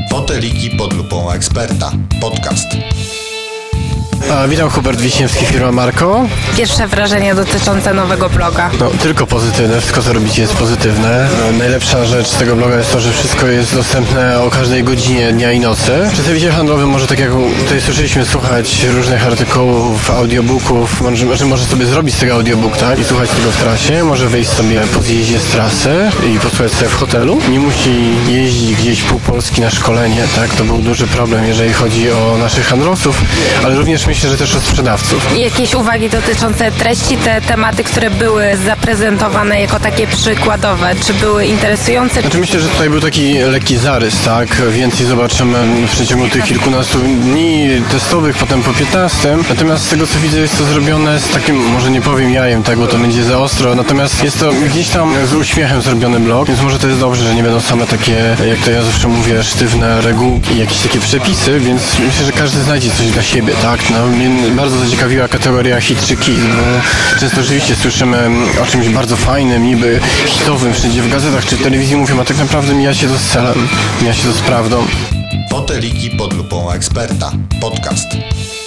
Foteliki pod lupą eksperta. Podcast. Witam, Hubert Wiśniewski, firma Marco. Pierwsze wrażenie dotyczące nowego bloga. Tylko pozytywne, wszystko co robicie jest pozytywne. Najlepsza rzecz z tego bloga jest to, że wszystko jest dostępne o każdej godzinie dnia i nocy. Przedstawiciel handlowy może, tak jak tutaj słyszeliśmy, słuchać różnych artykułów, audiobooków, może sobie zrobić z tego audiobook, tak? I słuchać tego w trasie, może wyjść sobie po zjeździe z trasy i posłuchać sobie w hotelu. Nie musi jeździć gdzieś pół Polski na szkolenie, tak? To był duży problem, jeżeli chodzi o naszych handlowców, ale również myślę, że też o sprzedawców. Jakieś uwagi dotyczące treści, te tematy, które były zaprezentowane jako takie przykładowe, czy były interesujące? Znaczy myślę, że tutaj był taki lekki zarys, tak? Więcej zobaczymy w przeciągu tych kilkunastu dni testowych, potem po 15. Natomiast z tego co widzę jest to zrobione z takim, może nie powiem jajem, tak? Bo to będzie za ostro. Natomiast jest to gdzieś tam z uśmiechem zrobiony blog, więc może to jest dobrze, że nie będą same takie, jak to ja zawsze mówię, sztywne regułki, jakieś takie przepisy, więc myślę, że każdy znajdzie coś dla siebie, tak? Mnie bardzo zaciekawiła kategoria hit czy kiss, bo często oczywiście słyszymy o czymś bardzo fajnym, niby hitowym, wszędzie w gazetach czy telewizji mówią, a tak naprawdę mija się to z celem, mija się to z prawdą. Foteliki pod lupą eksperta. Podcast.